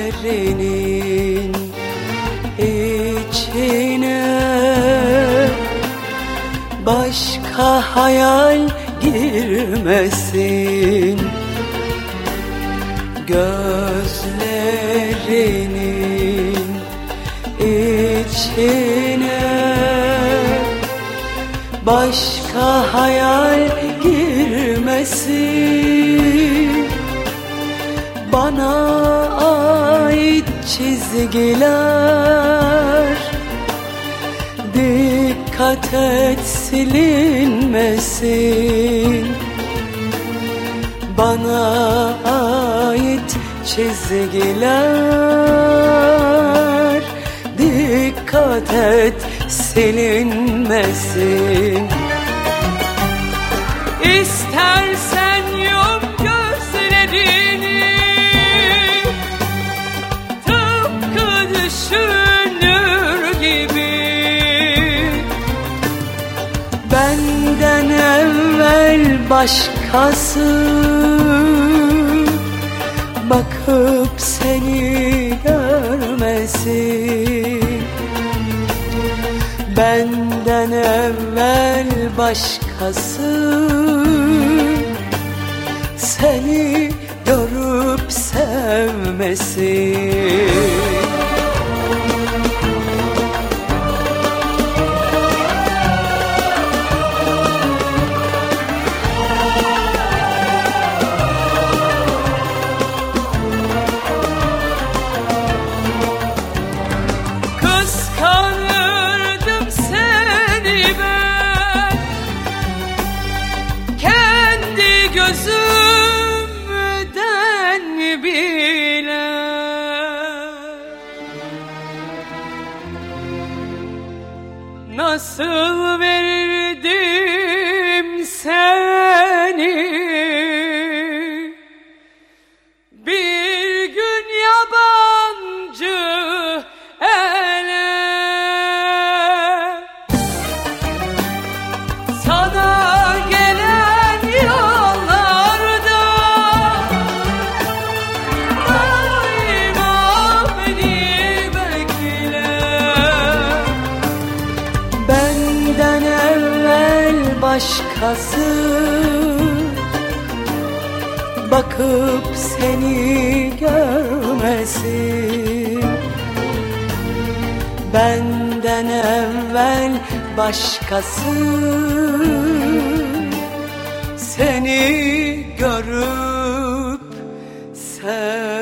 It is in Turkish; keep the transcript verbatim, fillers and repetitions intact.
gözlerinin içine başka hayal girmesin. Gözlerinin içine başka hayal girmesin. Bana ait çizgiler dikkat et silinmesin. Bana ait çizgiler dikkat et silinmesin. İstersen yum gözlerini, tıpkı düşünür gibi. Benden evvel başkası bakıp seni görmesin. Benden evvel başkası seni görüp sevmesin. Kıskanırdım seni ben, kendi gözümden bile. Nasıl verirdim seni bir gün yabancı ele. Sana gelen yollarda daima beni bekle. Benden evvel başkası bakıp seni görmesin. Benden evvel başkası seni görüp sev